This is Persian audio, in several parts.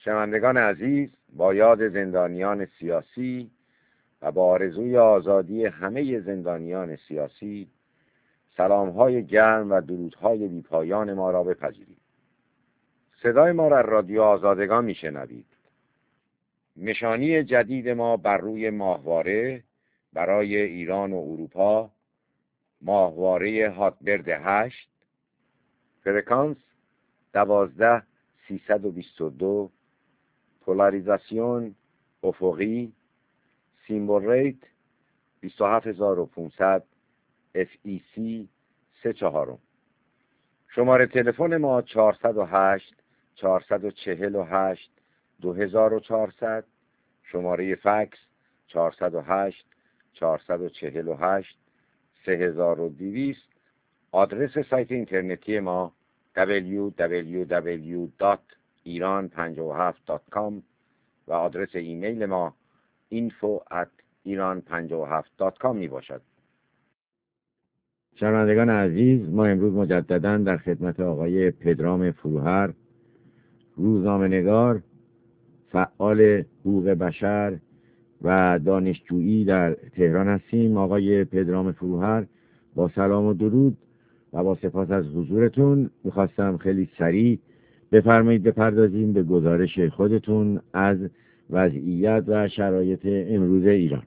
شنوندگان عزیز، با یاد زندانیان سیاسی و با آرزوی آزادی همه زندانیان سیاسی، سلام‌های گرم و درودهای بی‌پایان ما را بپذیرید. صدای ما را رادیو آزادگان میشنوید. نشانی جدید ما بر روی ماهواره برای ایران و اروپا، ماهواره هاتبرد 8، فرکانس 12322، پولاریزاسیون افقی، سیمبل ریت 27500، FEC 34. شماره تلفن ما 408 448 2400، شماره فکس 408 448 3200. آدرس سایت اینترنتی ما www.iran57.com و آدرس ایمیل ما info@iran57.com می باشد. شنوندگان عزیز، ما امروز مجددا در خدمت آقای پدرام فروهر، روزنامه‌نگار، فعال حقوق بشر و دانشجویی در تهران هستیم. آقای پدرام فروهر، با سلام و درود و با سپاس از حضورتون میخواستم خیلی سریع بفرمایید بپردازیم به گزارش خودتون از وضعیت و شرایط امروز ایران.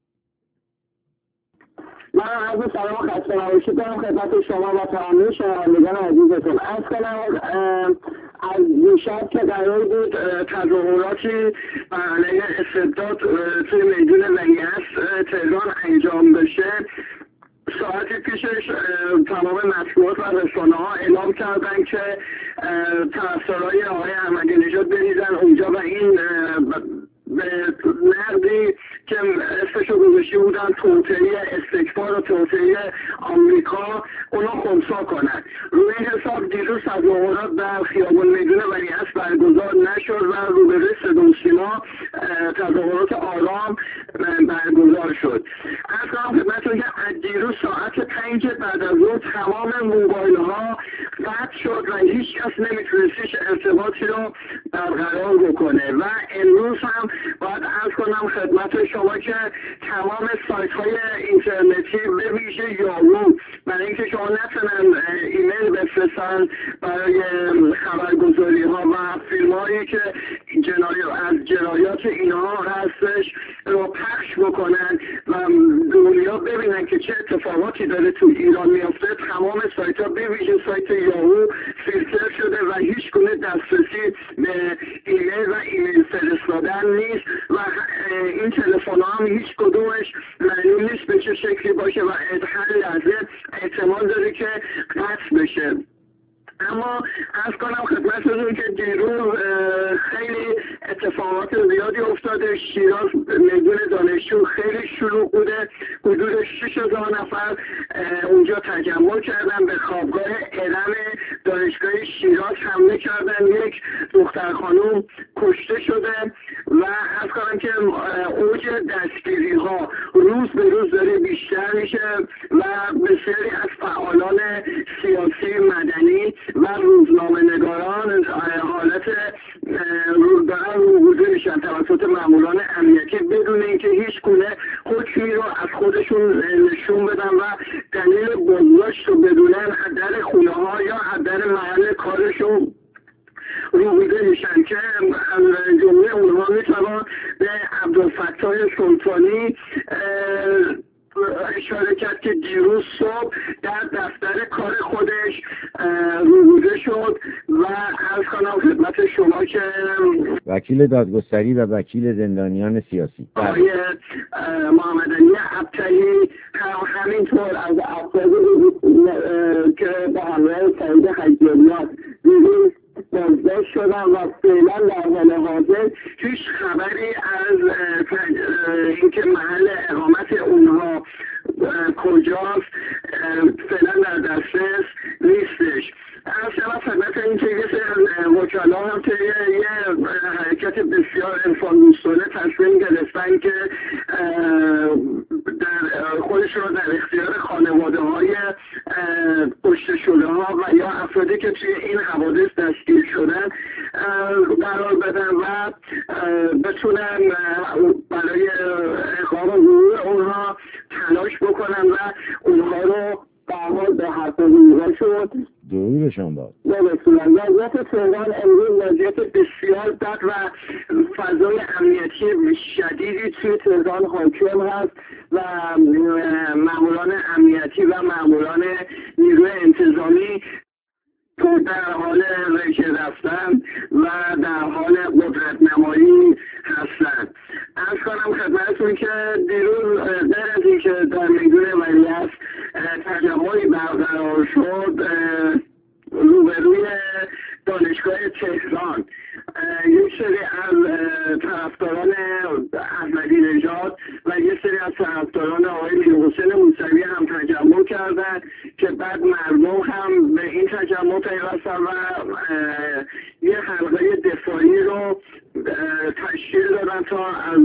من عرض سلام و خسته نباشید دارم خدمت شما و تمامی شنوندگان عزیزتون. عرض کنم از دیشب که قرار بود تظاهراتی علیه استبداد توی میدون ولیعصر تهران انجام بشه، ساعتی پیشش تمام مطبوعات و رسانه‌ها اعلام کردن که طرفدارای آقای احمدی نژاد بریزن اونجا و این به نقدی که اسمشو گذاشته بودن توطئه استکبار و توطئه آمریکا اونو خنثی کنن. روی این حساب دیروز تظاهرات در خیابان میدون ولیعصر برگزار نشد و روبروی صدا و سیما تظاهرات آرام برگزار شد. از کنم خدمتتون که از دیروز ساعت 5 بعد از ظهر تمام موبایل ها قطع شد و هیچ کس نمیتونستیش ارتباطی رو برقرار بکنه و امروز هم باید عرض کنم خدمت شما که تمام سایت های اینترنتی به ویژه یاهو، برای اینکه شما نتونن ایمیل بفرستن برای خبرگزاری ها و فیلم هایی که از جنایات اینها هستش رو پخش بکنن و دنیا ببینن که چه اتفاقاتی داره تو ایران میافته، تمام سایت ها به ویژه سایت یاهو فیلتر شده و هیچ گونه دسترسی به ایمیل و ایمیل فرستادن نیست و این تلفن ها هم هیچ کدومش معلوم نیست به چه شکلی باشه و هر لحظه احتمال داره که قطع بشه. اما از کنم خدمتتون که دیروز خیلی اتفاقات زیادی افتاده. شیراز میدون دانشجو خیلی شلوغ بوده، حدود 6000 نفر اونجا تجمع کردن، به خوابگاه ارم دانشگاه شیراز حمله کردن، یک دختر خانوم کشته شده و از کنم که اوج دستگیری ها روز به روز داره بیشتر میشه و بسیاری از فعالان سیاسی مدنی و روزنامه نگاران حالت دارن روبوده میشن توسط ماموران امنیتی بدون اینکه هیچ گونه حکمی رو از خودشون نشون بدن و دلیل بازداشت رو بدونن در خونه ها یا در محل کارشون روبوده میشن که جمله اونها میتوان به عبدالفتاح سلطانی اشاره کرد که دیروز صبح در دفتر کار خودش روبوده شد و عرض کنم خدمت شما که وکیل دادگستری و وکیل زندانیان سیاسی آقای محمد علی ابطحی همینطور از افرادی که به همراه سعید حجاریان دیروز بازداشت شدن و فعلا در حال حاضر هیچ خبری از اینکه محل اقامت اونها کجاست فعلا در دسترس نیستش. از شما خدمت این که یه سری وکلا هم که یه حرکت بسیار انسان دوستانه تصمیم گرفتن که در خودش رو در اختیار خانواده های کشته شده ها و یا افراد افرادی که توی این حوادث دستگیر شدن قرار بدن و بتونن برای اقامت حقوق اونها تلاش بکنن و اونها رو به حق شد. درودشان باد. وضعیت تهران امروز وضعیت بسیار بد و فضای امنیتی شدیدی توی تهران حاکم هست و ماموران امنیتی و ماموران نیروی انتظامی در حال رژه رفتن و در حال قدرت نمایی هستند. عرض کنم خدمتتون که دیروز در از اینکه در میدون ولیعصر تجمعی برقرار شد روبروی دانشگاه تهران یک سری از طرفداران احمدی نژاد و یک سری از طرفداران آقای میرحسین موسوی هم تجمع کردند که بعد مردم هم به این تجمع پیوستن و یه حلقه دفاعی رو تشکیل دادن تا از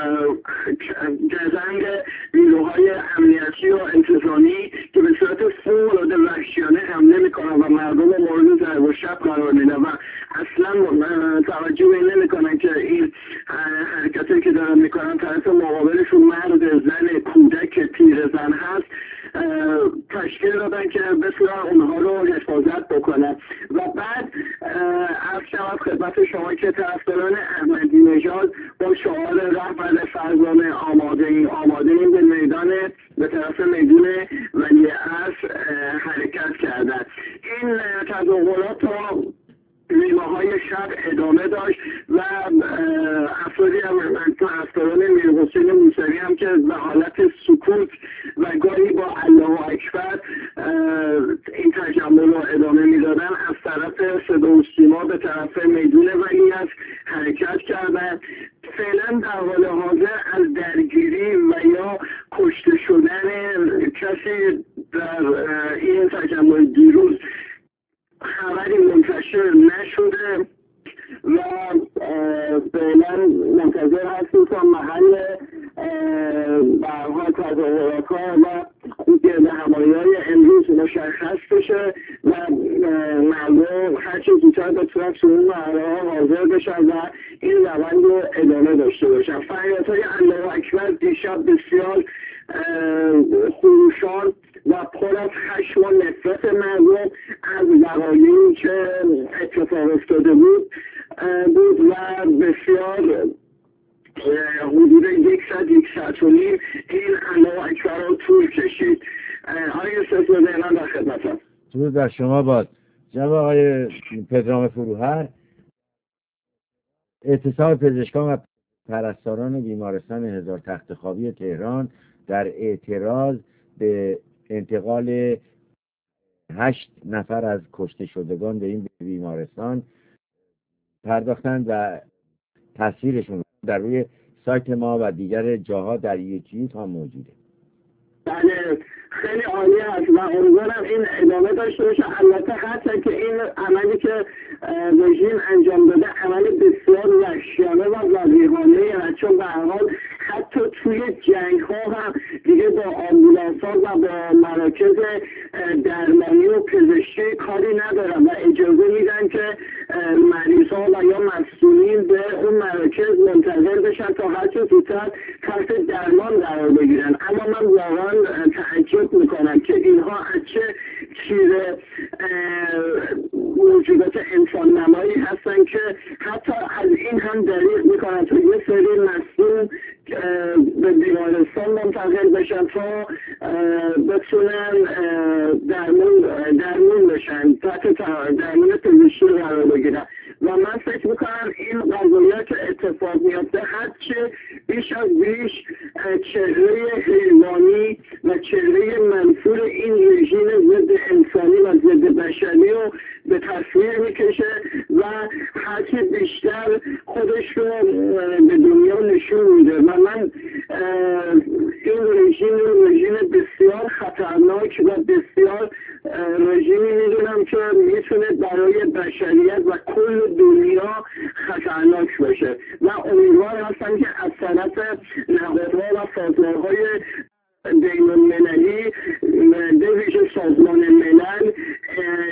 گزنگ نیروهای امنیتی و انتظامی که به صورت فوق‌العاده وحشیانه حمله میکنن و مردم مورد ضرب و شب قرار میدن و اصلا توجه به این نمیکنن که این حرکتی که دارن میکنن طرف مقابلشون مرد، زن، کودک، پیرزن هست تشکیل دادن که بتونن اونها رو حفاظت بکنن و بعد عرض شود خدمت شما که طرفداران احمدی نژاد با شعار رهبر فرزانه آماده این به میدان به طرف میدون ولیعصر حرکت کردن. این تظاهرات تا نیمه‌های شب ادامه داشت و افرادی از طرفداران میرحسین موسوی هم که به حالت سکوت و گاهی با الله اکبر این تجمع رو ادامه میدادن از طرف صدا و سیما به طرف میدون ولیعصر حرکت کردن. فعلا در حال حاضر از درگیری و یا کشته شدن کسی در این تجمع دیروز خبری منتشر نشده و فعلا منتظر هستیم تا محل برها تظاهرات‌ها و گردهمایی‌های امروز مشخص بشه و مردم هرچی زودتر بتونن تو اون محله‌ها حاضر بشن و این روند رو ادامه داشته باشن. فریادهای الله اکبر دیشب بسیار خروشان و پر از خشم و نفرت مردم از وقایعی که اتفاق افتاده بود و بسیار حدود یک ساعت و نیم این الله اکبر رو طول کشید. آقای استاذ من در خدمتم. درود بر شما باد. جناب آقای پدرام فروهر، اعتصاب پزشکان و پرستاران بیمارستان هزار تخت خوابی تهران در اعتراض به انتقال 8 نفر از کشته شدگان به این بیمارستان پرداختند و تصویرشون در روی سایت ما و دیگر جاها در یوتیوب هم موجوده. بله خیلی عالی هست و امیدوارم این ادامه داشته باشه. البته حتی که این عملی که رژیم انجام داده عمل بسیار وحشیانه و وقیحانه است، چون به هر حال حتی توی جنگ ها هم دیگه با آمبولانس ها و با مراکز درمانی و پزشکی کاری ندارن و اجازه میدن که مریض ها و یا مسئولین به اون مراکز منتظر بشن تا هرچه زودتر تحت درمان قرار بگیرن. اما من واقعا تعجب میکنم که اینها از چه چیز موجودات انسان نمایی هستن که حتی از این هم دریغ میکنن تا یه سری مسئول به بیمارستان منتقل بشن تا بتونن درمون بشن، تحت درمون پزشکی قرار بگیرن. و من فکر میکنم این قضیه که اتفاق میفته هرچه بیش از بیش چهره حیوانی و چهره منفور این رژیم ضد انسانی و ضد بشری رو به تصویر میکشه و هرچی بیشتر خودش رو به دنیا نشون میده. و من این رژیم بسیار خطرناک و بسیار رژیمی میدونم که میتونه برای بشریت و کل دنیا خطرناک باشه و امیدوار هستم که از طرف نهادها و سازمان‌های بین المللی به ویژه سازمان ملل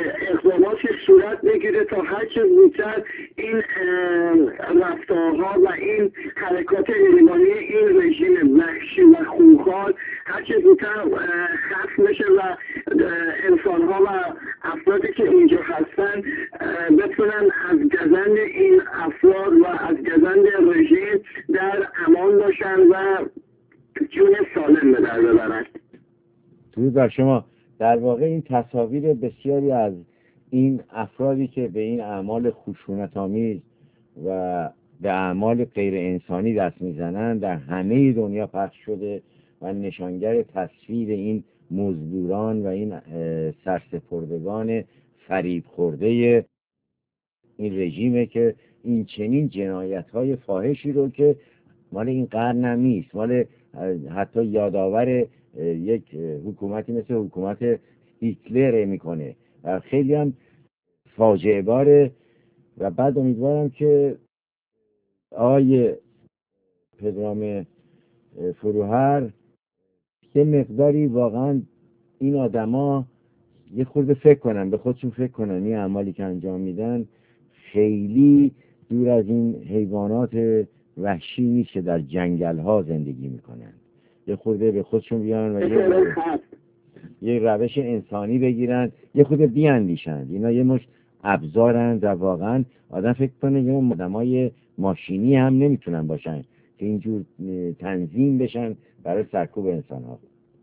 اقداماتی صورت بگیره تا هر چه زودتر این رفتارها و این حرکات ایرانی این رژیم وحشی و خونخوار هر چه زودتر ختم بشه و انسانها و افرادی که اینجا هستن بتونن از گزند این افراد و از گزند رژیم در امان باشن و جون سالم به در ببرن. درود بر شما. در واقع این تصاویر بسیاری از این افرادی که به این اعمال خشونت‌آمیز و به اعمال غیر انسانی دست میزنند در همه دنیا پخش شده و نشانگر تصویر این مزدوران و این سرسپردگان فریب خورده این رژیمه که این چنین جنایت‌های فاحشی رو که مال این قرن هم نیست، مال حتی یادآور یک حکومتی مثل حکومت هیتلر میکنه و خیلی هم فاجعه باره. و بعد امیدوارم که آقای پدرام فروهر یه مقداری واقعا این آدما یه خورده فکر کنن، به خودشون فکر کنن این اعمالی که انجام میدن خیلی دور از این حیوانات وحشی نیست که در جنگل ها زندگی میکنن. یه خورده به خودشون بیان و یه روش انسانی بگیرن، یه خورده بیاندیشن. اینا یه مشت ابزارن و واقعا آدم فکر کنه یه آدمای ماشینی هم نمیتونن باشن که اینجور تنظیم بشن برای سرکوب انسان ها.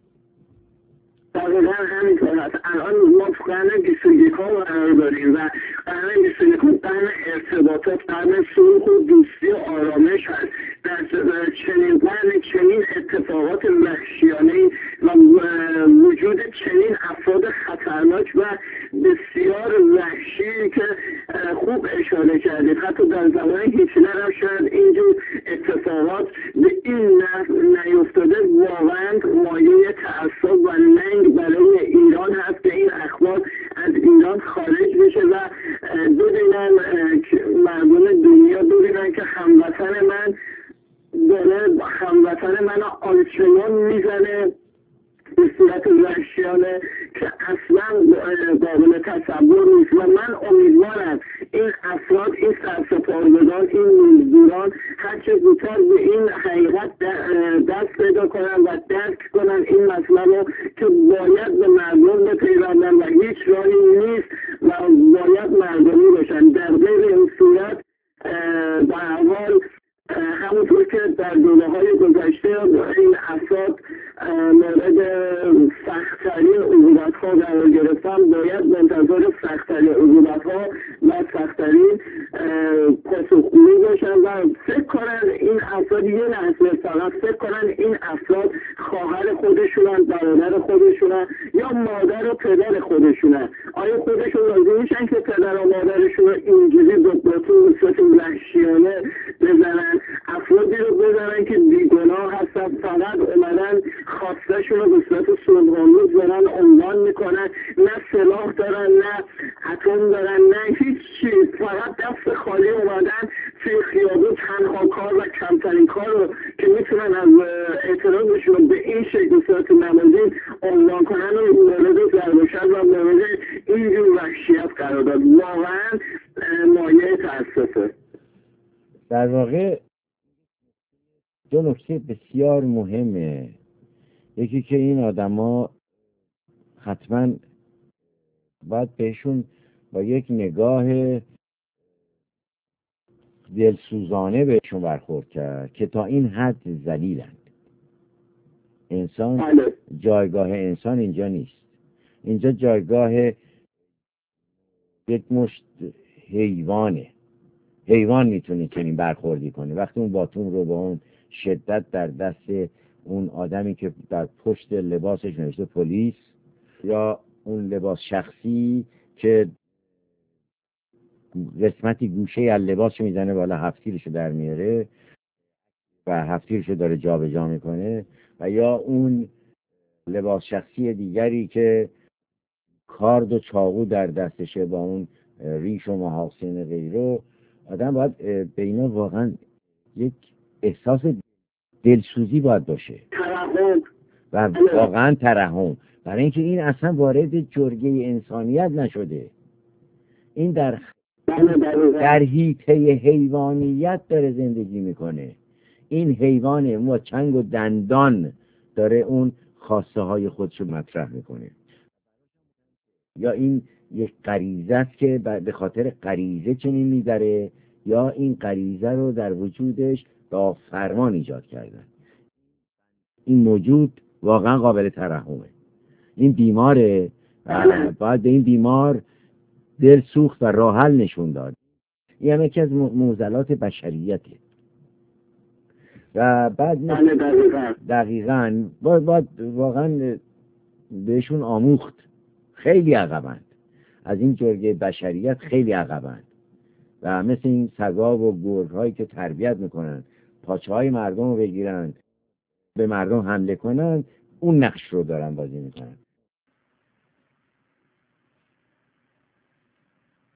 دقیقا همینطور هست. الان ما تو قرن 21 قرار داریم و قرن 21 قرن ارتباطات، قرن صلح و دوستی و آرامش هست. در چنین قرن چنین اتفاقات وحشیانه و وجود چنین افراد خطرناک و بسیار وحشی که خوب اشاره کردید، حتی در زمان هیتلر هم شاید اینجور اتفاقات به این نیفتاده، واقعا مایه تعصب و ننگ برای ایران هست که این اخبار از ایران خارج بشه و ببینن مردم دنیا ببینن که هموطن من داره هموطن من آنچنان میزنه به صورت وحشیانه که اصلا قابل تصور نیست. و من امیدوارم این افراد، این سرسپردگان، این مزدوران هرچه زودتر به این حقیقت دست پیدا کنن و درک کنن این مسئله رو که باید به مردم بپیوندن و هیچ راهی نیست و باید مردمی باشن. در غیر این صورت به هر حال همونطور که در دوره‌های گذشته این افراد مورد سخت‌ترین عقوبت‌ها قرار گرفتن، باید منتظر سخت‌ترین عقوبت‌ها و سخت‌ترین پاسخگویی باشن و فکر کنن این افراد یه لحظه فقط فکر کنن این افراد خواهر خودشونن، برادر خودشونن یا مادر و پدر خودشونن. آیا خودشون راضی میشن که پدر و مادرشون رو اینجوری به صورت وحشیانه بزنن، افرادی رو بزنن که بیگناه هستن، فقط اومدن خواستشون رو به صورت صلح‌آمیز دارن عنوان میکنن، نه سلاح دارن، نه اتم دارن، نه هیچ چیز، فقط دست خالی اومدن توی خیابون تنها کار و کمترین کار رو که میتونن از اعتراضشون رو به این شکل به صورت نمازین عنوان کنن و مورد ضرب و مورد اینجور وحشیت قرار داد. واقعا مایه تأسفه. در واقع دو نکته بسیار مهمه. یکی که این آدما حتما باید بهشون با یک نگاه دلسوزانه بهشون برخورد کرد که تا این حد ذلیلند. انسان جایگاه انسان اینجا نیست. اینجا جایگاه یک مشت حیوانه. حیوان میتونه چنین برخوردی کنه. وقتی اون باتون رو با اون شدت در دست اون آدمی که در پشت لباسش نوشته پلیس یا اون لباس شخصی که قسمتی گوشه از لباسشو میزنه بالا، هفتیرشو در میاره و هفتیرشو داره جابجا میکنه، و یا اون لباس شخصی دیگری که کارد و چاقو در دستشه با اون ریش و محاسن غیره، آدم باید به اینا واقعا یک احساس دلسوزی باید باشه و واقعا ترحم، برای اینکه این اصلا وارد جرگه انسانیت نشده. این در دقیقاً. حیطه حیوانیت داره زندگی میکنه. این حیوان با چنگ و دندان داره اون خواسته های خودشو مطرح میکنه. یا این یک غریزه است که به خاطر غریزه چنین میبره، یا این غریزه رو در وجودش با فرمان ایجاد کردن. این موجود واقعا قابل ترحمه. این بیماره، باید به این بیمار دل سوخت و راه حل نشون داد. این هم یکی از معضلات بشریته. و بعد دقیقاً باید واقعا بهشون آموخت. خیلی عقبند از این جرگه بشریت، خیلی عقبند. و مثل این سگا و گرگ‌هایی که تربیت میکنن پاچه‌های مردم رو بگیرن، به مردم حمله کنن، اون نقش رو دارن بازی میکنن.